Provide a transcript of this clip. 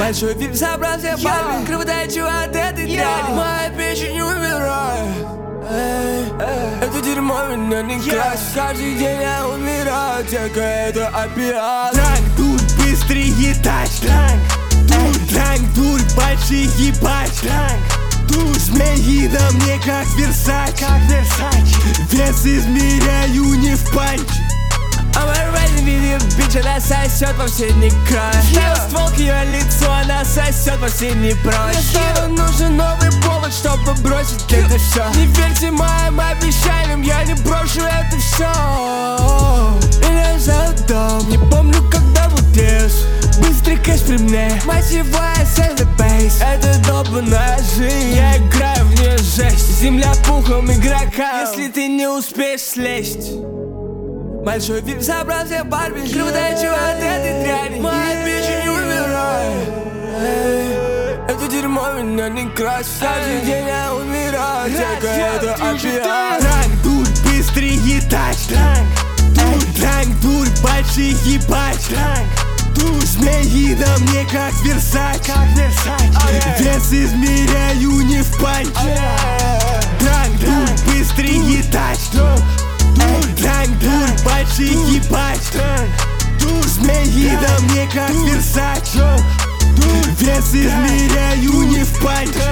Большой вип собрал все пальмы, кровоточу от этой дряни. Моя печень не умирает. Это дерьмо меня не красит. Каждый день я умираю, тека это опиат. Дранг, дурь, быстрые тач. Дранг, дурь, большие пач. Дурь, змеи на мне как Версач. Вес измеряю не в панч. А моя рейдинг видит, бич, она сосет во все края. Я ствол к ее лицу, она сосет во все прочь. Мне снова нужен новый повод, чтобы бросить это все. Не верьте моим обещаниям, я не брошу это все. Меня зовут Дом, не помню, когда вот лес. Быстрый кэш при мне, мотивая сет бейс. Это долбаная жизнь, я играю в нее жесть. Земля пухом игрока, если ты не успеешь слезть. Большой вип собрал все Барби, кровоточу от этой дряни. Моя печень не умирает. Это дерьмо меня не красит. Каждый день я умираю, тека это опиат. Дранг, дурь, быстрые тач. Дранг, дурь, большие пач. Дурь, змеи на мне как Версач. Вес измеряю не в панч. Дранг, дурь, быстрые тач. Дранг, дурь, большие пач. Дурь, змеи на мне как Версач. Вес измеряю не в панч.